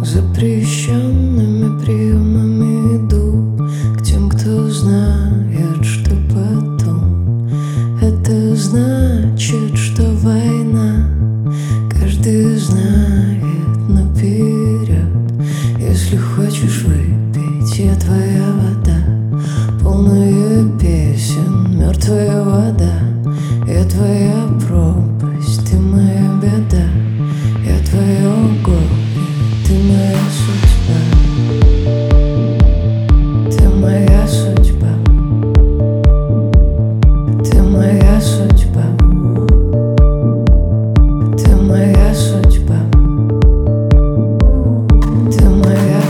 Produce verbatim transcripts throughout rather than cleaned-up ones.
Запрещенными приемами иду к тем, кто знает, что потом. Это значит, что война каждый знает наперед. Если хочешь выпить, я твоя вода, полная песен, мертвая вода. Я твоя пропасть, ты моя беда. Я твое горе, ты моя судьба. Ты моя судьба. Ты моя судьба. Ты моя судьба. Ты моя.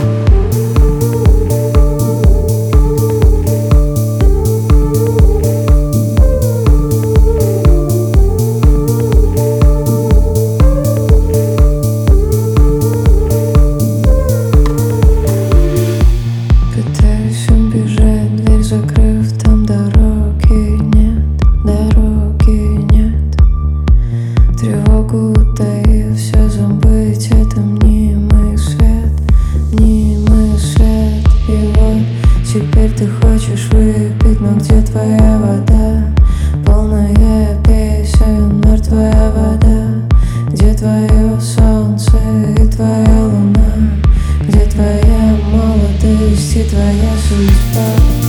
Пытаюсь убежать, дверь закрыв, там дороги нет, дороги нет. Тревогу утаив, все забыть, это мнимый свет, мнимый свет. И вот теперь ты хочешь выпить, но где твоя вода, полная песен, мертвая вода. Где твое солнце и твоя луна? Где твоя молодость и твоя судьба?